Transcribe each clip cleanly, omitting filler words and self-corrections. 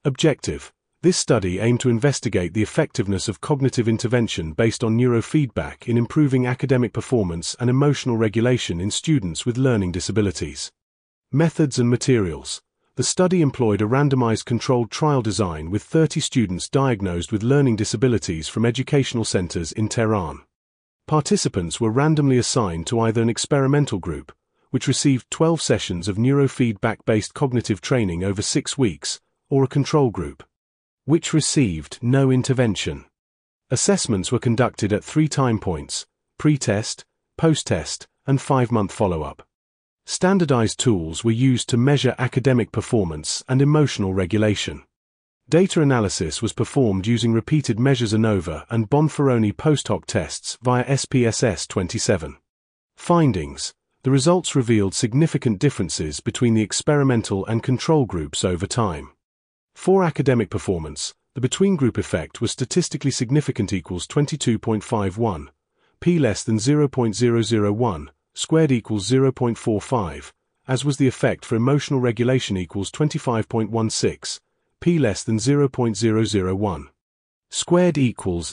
Objective: this study aimed to investigate the effectiveness of cognitive intervention based on neurofeedback in improving academic performance and emotional regulation in students with learning disabilities. Methods and materials. The study employed a randomized controlled trial design with 30 students diagnosed with learning disabilities from educational centers in Tehran. Participants were randomly assigned to either an experimental group, which received 12 sessions of neurofeedback-based cognitive training over 6 weeks, or a control group, which received no intervention. Assessments were conducted at 3 time points: pre-test, post-test, and 5-month follow-up. Standardized tools were used to measure academic performance and emotional regulation. Data analysis was performed using repeated measures ANOVA and Bonferroni post-hoc tests via SPSS 27. Findings: the results revealed significant differences between the experimental and control groups over time. For academic performance, the between-group effect was statistically significant, equals 22.51, p less than 0.001, squared equals 0.45, as was the effect for emotional regulation, equals 25.16, p less than 0.001, squared equals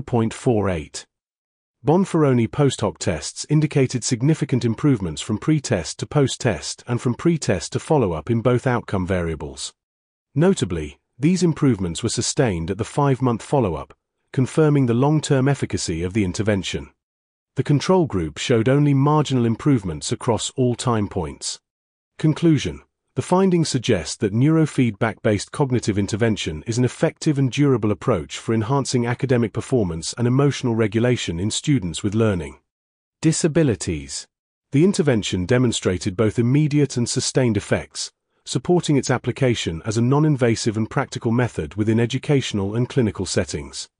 0.48. Bonferroni post-hoc tests indicated significant improvements from pre-test to post-test and from pre-test to follow-up in both outcome variables. Notably, these improvements were sustained at the 5-month follow-up, confirming the long-term efficacy of the intervention. The control group showed only marginal improvements across all time points. Conclusion: the findings suggest that neurofeedback-based cognitive intervention is an effective and durable approach for enhancing academic performance and emotional regulation in students with learning disabilities. The intervention demonstrated both immediate and sustained effects, supporting its application as a non-invasive and practical method within educational and clinical settings.